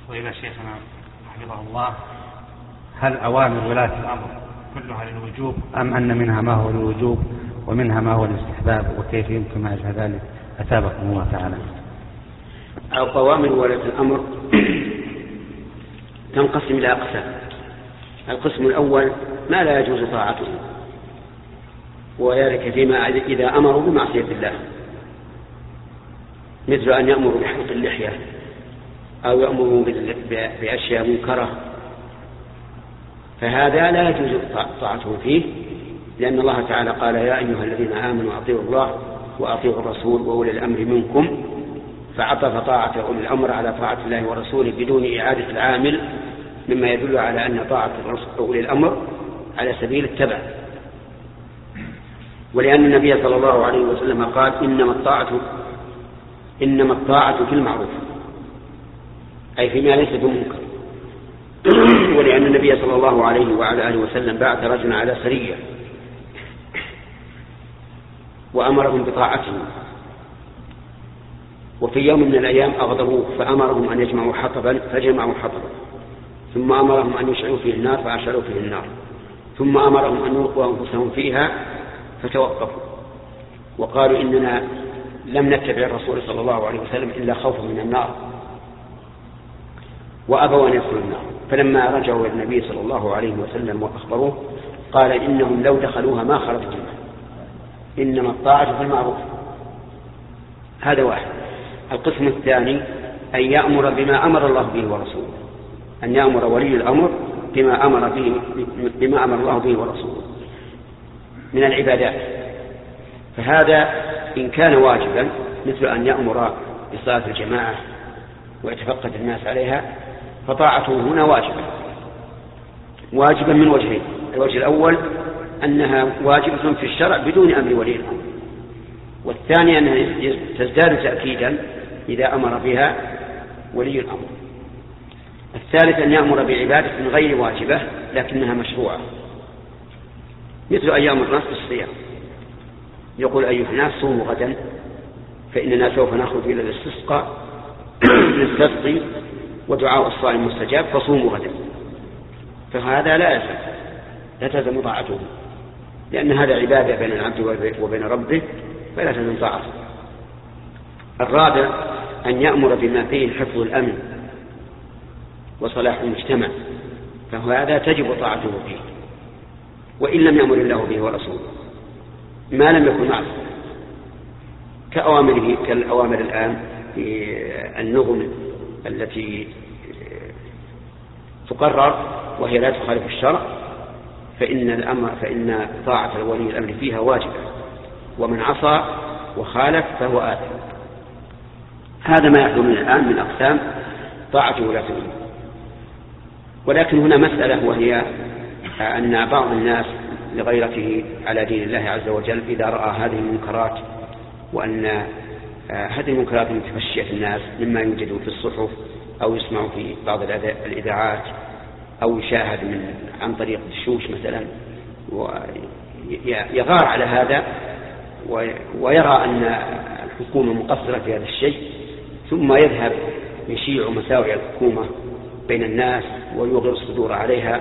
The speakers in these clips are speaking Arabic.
وإلى شيخنا حفظه الله، هل أوامر ولاة الأمر كلها للوجوب أم أن منها ما هو للوجوب ومنها ما هو للاستحباب، وكيف يمكن معرفة ذلك؟ أثابكم الله تعالى. أوامر ولاة الأمر تنقسم إلى أقسام. القسم الأول ما لا يجوز طاعته، وذلك فيما إذا أمروا بمعصية الله، مثل أن يأمروا بحلق اللحية أو يأمروا بأشياء منكرة، فهذا لا يجوز طاعته فيه، لأن الله تعالى قال: يا أيها الذين آمنوا أطيعوا الله وأطيعوا الرسول وأولي الأمر منكم، فعطف طاعة أولي الأمر على طاعة الله ورسوله بدون إعادة العامل، مما يدل على أن طاعة أولي الأمر على سبيل التبع. ولأن النبي صلى الله عليه وسلم قال: إنما الطاعة في المعروف، أي فيما ليس بمنكر. ولأن النبي صلى الله عليه وعلى آله وسلم بعث رجلا على سرية وأمرهم بطاعته، وفي يوم من الأيام أغضبوه فأمرهم أن يجمعوا حطبا فجمعوا حطبا، ثم أمرهم أن يشعلوا فيه النار فأشعلوا فيه النار، ثم أمرهم أن يلقوا أنفسهم فيها فتوقفوا وقالوا: إننا لم نتبع الرسول صلى الله عليه وسلم إلا خوفا من النار، وأبوا أن يدخلوا النار. فلما رجعوا إلى النبي صلى الله عليه وسلم وأخبروه قال: إنهم لو دخلوها ما خرجوا منها، إنما الطاعة في المعروف. هذا واحد. القسم الثاني أن يأمر بما أمر الله به ورسوله، أن يأمر ولي الأمر بما أمر الله به ورسوله من العبادات، فهذا إن كان واجبا مثل أن يأمر بصلاة الجماعة ويتفقد الناس عليها، فطاعته هنا واجبا من وجهين: الوجه الأول أنها واجبة في الشرع بدون أمر ولي الأمر، والثاني أنها تزداد تأكيدا إذا أمر بها ولي الأمر. الثالث أن يأمر بعبادة غير واجبة لكنها مشروعة، مثل أن يأمر الناس بالصيام، يقول: أيها الناس صوموا غدا فإننا سوف نخرج إلى الاستسقاء نستسقي ودعاء الصائم مستجاب فصوموا غدا، فهذا لا تلزم طاعته، لأن هذا عبادة بين العبد وبين ربه، فلا تلزم طاعته. الرابع أن يأمر بما فيه حفظ الأمن وصلاح المجتمع، فهذا تجب طاعته فيه، وإن لم يأمر الله به ورسوله ما لم يكن معصية، كالأوامر الآن في النظم التي تقرر وهي لا تخالف الشرع، فإن طاعة ولي الأمر فيها واجبة، ومن عصى وخالف فهو آثم. هذا ما يحصل الآن من أقسام طاعة ولاة الأمور. ولكن هنا مسألة، وهي أن بعض الناس لغيرته على دين الله عز وجل إذا رأى هذه المنكرات، وأن هذه المنكرات متفشية في الناس مما يوجد في الصحف أو يسمع في بعض الإذاعات أو يشاهد عن طريق الشوش مثلا، ويغار على هذا ويرى أن الحكومة مقصرة في هذا الشيء، ثم يذهب يشيع مساوئ الحكومة بين الناس ويوغر الصدور عليها،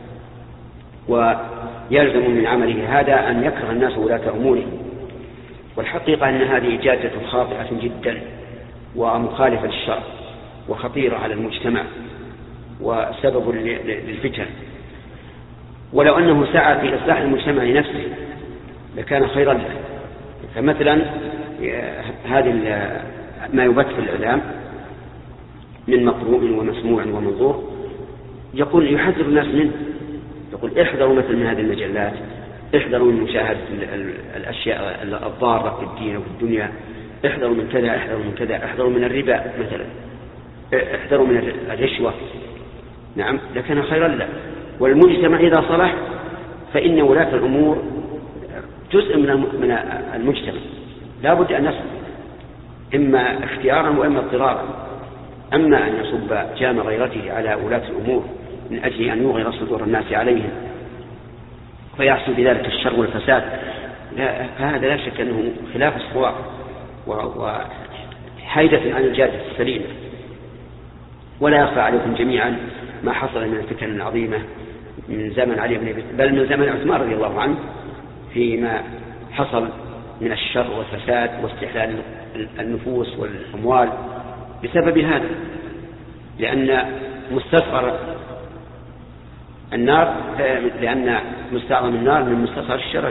ويلزم من عمله هذا أن يكره الناس ولاة أمورهم. والحقيقة أن هذه إجازة خاطئة جدا ومخالفة للشرع وخطيرة على المجتمع وسبب للفتن. ولو أنه سعى في إصلاح المجتمع لنفسه لكان خيرا له. فمثلا هذه ما يبث في الإعلام من مقروء ومسموع ومنظور يقول يحذر الناس منه، يقول: احذروا مثل من هذه المجلات، احذروا من مشاهدة الأشياء الضارة في الدين وفي الدنيا، احذروا من كذا، احذروا من كذا، احذروا من الربا مثلا، احذروا من الرشوة. نعم، لكان خيرا له. والمجتمع إذا صلح فإن ولاة الأمور جزء من المجتمع، لا بد أن يصلح إما اختيارا وإما اضطرارا. أما أن يصب جام غيرته على ولاة الأمور من أجل أن يوغر صدور الناس عليهم فيحصل بذلك الشر والفساد، فهذا لا شك أنه خلاف الصواب وحيدة عن الجادة السليمة. ولا يخفى عليكم جميعا ما حصل من الفتن العظيمة من زمن علي بن بل من زمن عثمان رضي الله عنه فيما حصل من الشر والفساد واستحلال النفوس والأموال بسبب هذا، لأن مستصغر النار لأن مستعظم النار من مستصغر الشر.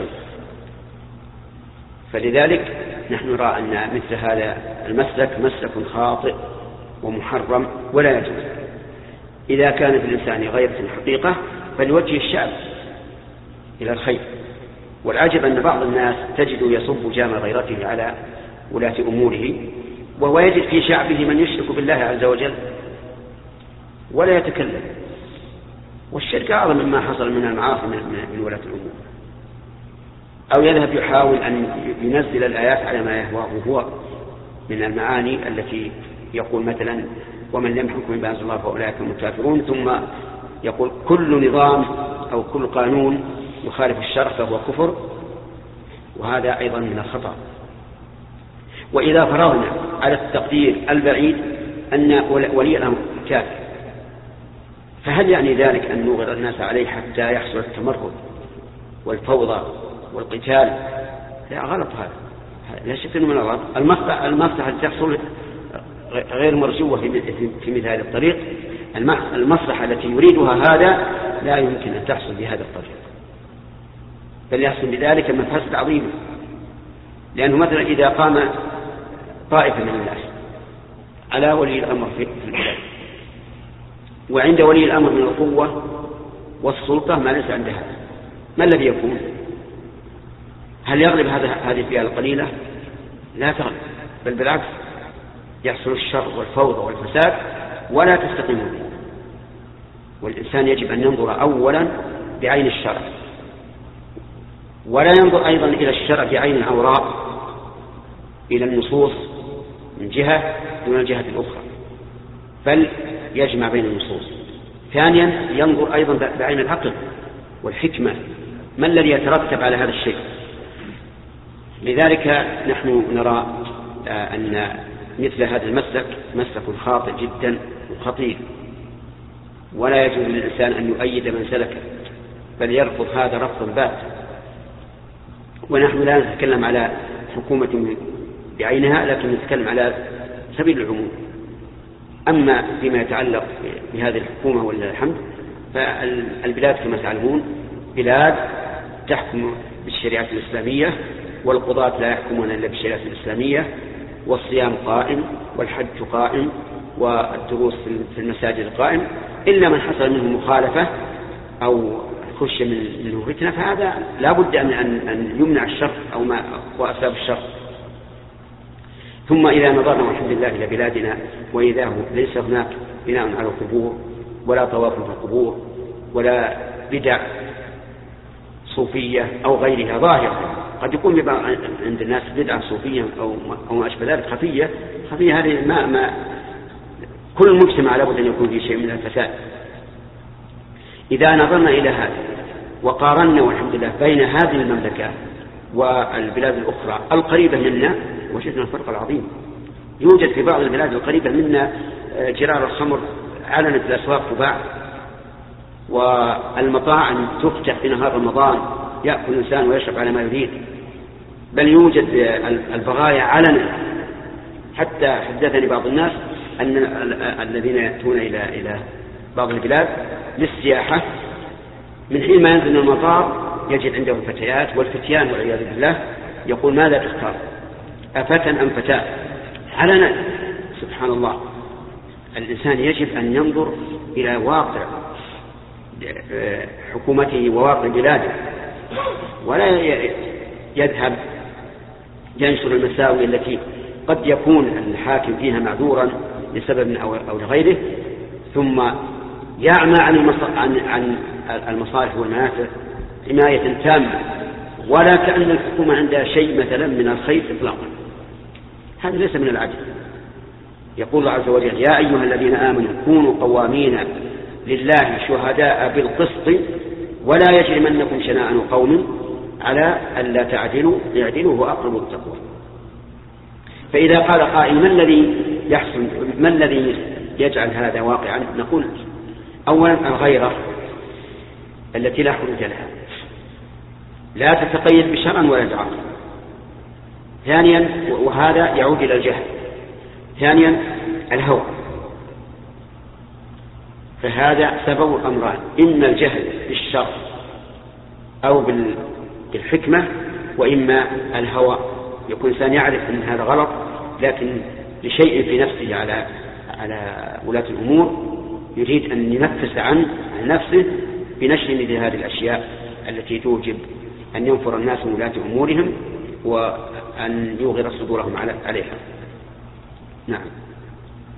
فلذلك نحن نرى أن مثل هذا المسلك مسلك خاطئ ومحرم ولا يجوز. إذا كان في الإنسان غيرة الحقيقة فليوجه الشعب إلى الخير. والعجب أن بعض الناس تجد يصب جام غيرته على ولاة أموره، وهو يجد في شعبه من يشرك بالله عز وجل ولا يتكلم، والشرك أعظم مما حصل من المعاصي من ولاة الأمور. أو يذهب يحاول أن ينزل الآيات على ما يهواه هو من المعاني التي يقول مثلا ومن لم يحكم بما أنزل الله فأولئك هم الكافرون، ثم يقول كل نظام أو كل قانون يخالف الشرع فهو كفر، وهذا أيضا من الخطأ. وإذا فرضنا على التقدير البعيد أن ولي الأمر كافر، فهل يعني ذلك أن نوغر الناس عليه حتى يحصل التمرد والفوضى والقتال؟ لا، غلط هذا، لا شك أنه من الغلط. المصلحة التي تحصل غير مرجوة في مثل هذا الطريق. المصلحة التي يريدها هذا لا يمكن أن تحصل بهذا الطريق، بل يحصل بذلك مفاسد عظيمة. لأنه مثلا إذا قام طائفة من الناس على ولي الأمر في البلاد، وعند ولي الأمر من القوة والسلطة ما ليس عندها، ما الذي يكون؟ هل يغلب هذه الفئة القليلة؟ لا تغلب، بل بالعكس يحصل الشر والفوضى والفساد ولا تستقيم. والإنسان يجب أن ينظر أولا بعين الشرع، ولا ينظر أيضا إلى الشرع بعين العوراء، إلى النصوص من جهة دون الجهة الأخرى، بل يجمع بين النصوص. ثانيا ينظر أيضا بعين العقل والحكمة، ما الذي يترتب على هذا الشيء. لذلك نحن نرى أن مثل هذا المسلك مسلك خاطئ جدا وخطير، ولا يجوز للإنسان أن يؤيد من سلكه، بل يرفض هذا رفضا باتا. ونحن لا نتكلم على حكومة بعينها، لكن نتكلم على سبيل العموم. أما فيما يتعلق بهذه الحكومة ولله الحمد، فالبلاد كما تعلمون بلاد تحكم بالشريعة الإسلامية، والقضاة لا يحكمون إلا بالشريعة الإسلامية، والصيام قائم والحج قائم والدروس في المساجد قائم، إلا من حصل منه مخالفة أو خش منه فتنة، فهذا لا بد أن يمنع الشر أو ما وأسباب الشر. ثم إذا نظرنا والحمد لله إلى بلادنا وإذا ليس هناك بناء على القبور ولا طواف في القبور ولا بدع صوفية أو غيرها ظاهرة، قد يكون عند الناس بدعة صوفية أو ما أشبه ذلك خفية هذه ما كل مجتمع لابد أن يكون فيه شيء من الفساد. إذا نظرنا إلى هذا وقارنا والحمد لله بين هذه المملكة والبلاد الأخرى القريبة منا، وجدنا الفرق العظيم. يوجد في بعض البلاد القريبة منا جرار الخمر علنت الأسواق تباع، والمطاعم تفتح في نهار رمضان يأكل الإنسان ويشرب على ما يريد، بل يوجد البغايا علنا. حتى حدثني بعض الناس أن الذين يأتون إلى بعض البلاد للسياحة من حين ما ينزل من المطار يجد عنده الفتيات والفتيان والعياذ بالله، يقول ماذا تختار، أفتى أم فتاة؟ علنا. سبحان الله. الإنسان يجب أن ينظر إلى واقع حكومته وواقع بلاده، ولا يذهب ينشر المساوئ التي قد يكون الحاكم فيها معذورا لسبب أو لغيره، ثم يعمى عن المصالح والمنافع حماية تامة، ولا كأن الحكومة عندها شيء مثلا من الخير إطلاقا. هذا ليس من العدل. يقول الله عز وجل يا أيها الذين آمنوا كونوا قوامين لله شهداء بالقسط ولا يجرمنكم شنآن قوم على ألا تعدلوا اعدلوا هو أقرب للتقوى. فإذا قال قائل ما الذي يحصل، ما الذي يجعل هذا واقعا؟ نقول أولا الغيرة التي لا حدود لها لا تتقيد بشرع ولا بعقل. ثانيا وهذا يعود إلى الجهل. ثانيا الهوى، فهذا سبب الأمران، إما الجهل بالشرع أو بالحكمة، وإما الهوى، يكون إنسان يعرف أن هذا غلط لكن لشيء في نفسه على ولاة الأمور يريد أن ينفس عن نفسه بنشر مثل هذه الأشياء التي توجب أن ينفر الناس من ولاة أمورهم وأن يوغر صدورهم عليها. نعم.